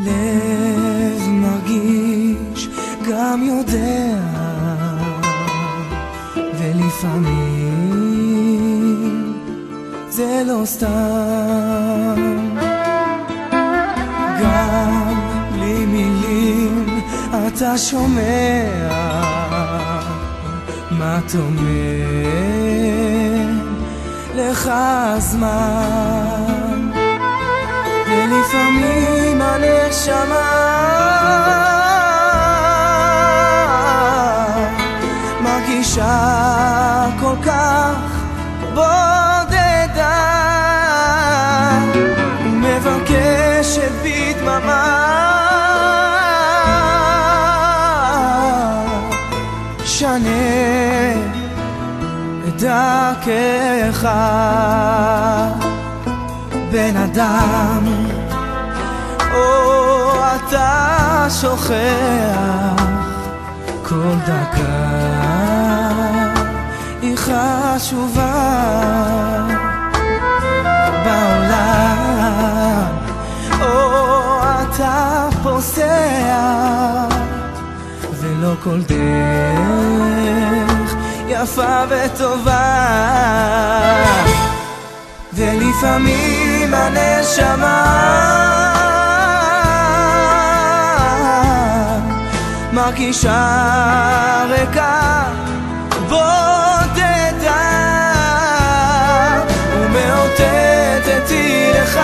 לב מרגיש גם יודע, ולפעמים זה לא סתם. גם בלי מילים אתה שומע מה תומר לך הזמן, ולפעמים הנשמה מרגישה כל כך בודדה, ומבקשת בדממה שנה את דרכך. בן אדם, או אתה שוכח, כל דקה היא חשובה בעולם, או אתה פוסע, ולא כל דרך יפה וטובה. ולפעמים הנשמה מרגישה ריקה בודדה, ומאותתת לך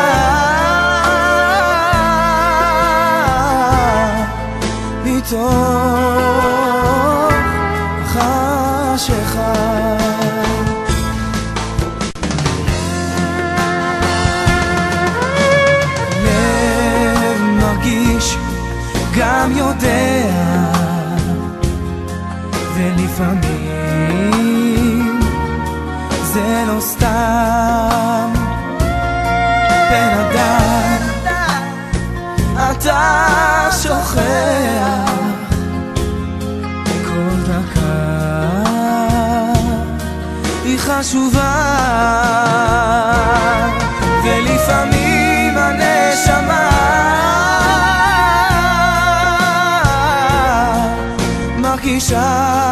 מתוך חשיכה. לב מרגיש גם יודע, ולפעמים זה לא סתם. בן אדם, אתה שוכח, כל דקה היא חשובה, ולפעמים הנשמה מרגישה